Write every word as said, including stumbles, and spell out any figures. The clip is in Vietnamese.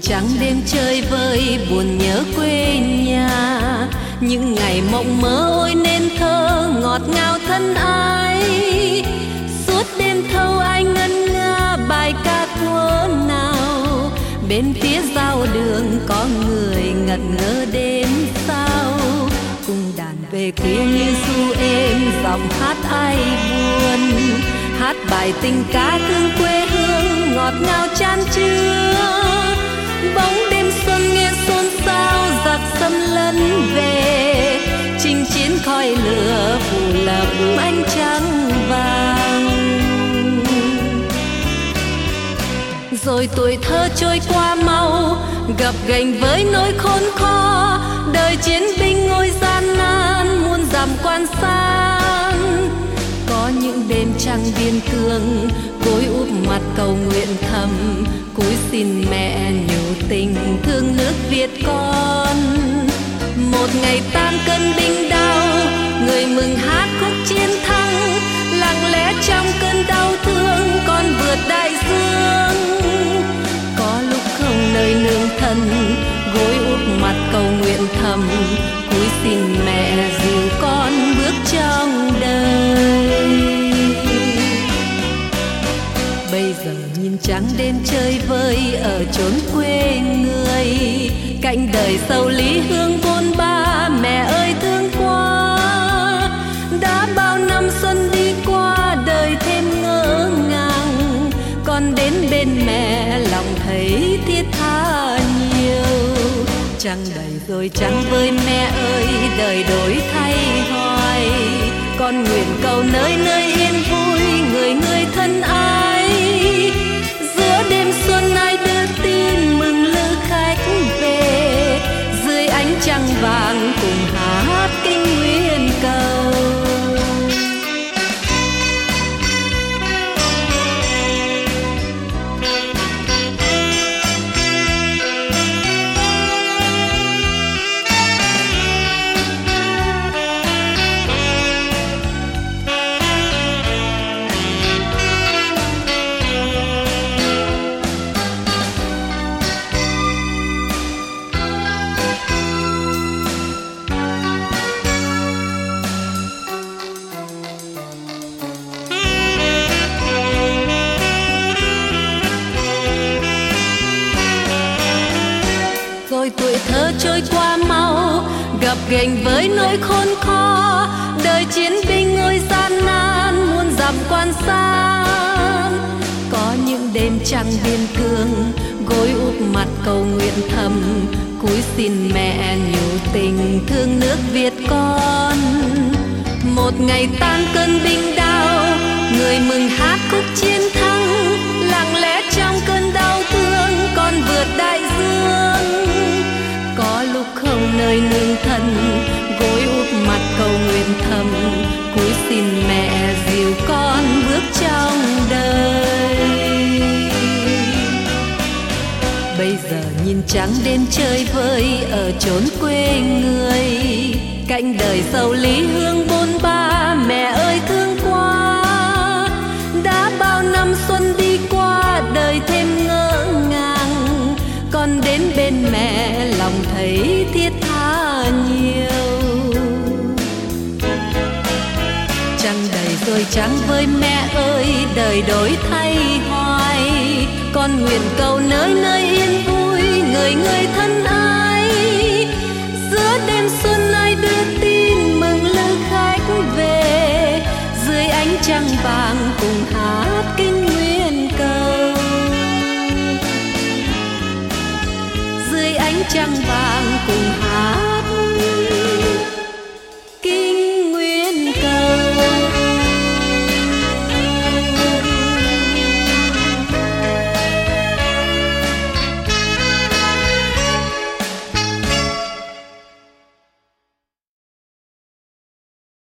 trắng đêm chơi vơi buồn nhớ quê nhà. Những ngày mộng mơ ôi nên thơ ngọt ngào thân ái. Suốt đêm thâu anh ngân nga bài ca thuở nào. Bên phía giao đường có người ngật ngơ đêm sao. Cùng đàn về khuya như du êm giọng hát ai buồn. Hát bài tình ca thương quê hương ngọt ngào chan chứa. Bóng đêm xuân nghe xôn xao giặc xâm lấn về. Chinh chiến khói lửa phủ lấp ánh trắng vàng. Rồi tuổi thơ trôi qua mau gập ghềnh với nỗi khốn khó. Đời chiến binh ngồi gian nan muôn dặm quan san. Có những đêm trăng biên cương cúi úp mặt cầu nguyện thầm. Cúi xin mẹ nhủ tình thương nước Việt con. Một ngày tan cơn binh đau người mừng hát khúc chiến thắng. Lặng lẽ trong cơn đau thương con vượt đại dương. Có lúc không nơi nương thân gối úp mặt cầu nguyện thầm. Cúi xin mẹ dìu con bước trong đời. Bây giờ nhìn trắng đêm chơi vơi ở chốn quê người. Cạnh đời sầu lý hương bôn ba mẹ ơi thương quá. Đã bao năm xuân đi qua đời thêm ngỡ ngàng. Con đến bên mẹ lòng thấy thiết tha nhiều. Trăng đầy rồi trắng với mẹ ơi đời đổi thay hoài. Con nguyện cầu nơi nơi yên vui người người thân ái. Giữa đêm xuân ai đưa tin mừng lữ khách về. Dưới ánh trăng vàng cùng hát kinh nguyên cầu. Rồi tuổi thơ trôi qua mau gập ghềnh với nỗi khốn khó. Đời chiến binh ngồi gian nan muôn dặm quan san. Có những đêm trăng biên cương gối úp mặt cầu nguyện thầm. Cúi xin mẹ nhủ tình thương nước Việt con. Một ngày tan cơn binh đau người mừng hát khúc chiến thắng. Lặng lẽ trong cơn đau thương con vượt đại dương. Có lúc không nơi nương thân gối úp mặt cầu nguyện thầm. Cúi xin mẹ dìu con bước trong đời. Bây giờ nhìn trắng đêm chơi vơi ở chốn quê người. Cạnh đời sầu lý hương bôn ba mẹ ơi thương quá. Đã bao năm xuân đi qua đời thêm ngỡ ngàng. Con đến bên mẹ lòng thấy thiết tha nhiều. Trăng đầy rồi trắng với mẹ ơi đời đổi thay hoài. Con nguyện cầu nơi nơi yên vui người người thân ái. Giữa đêm xuân ai đưa tin mừng lữ khách về. Dưới ánh trăng vàng cùng hát kinh nguyên cầu. Dưới ánh trăng vàng cùng hát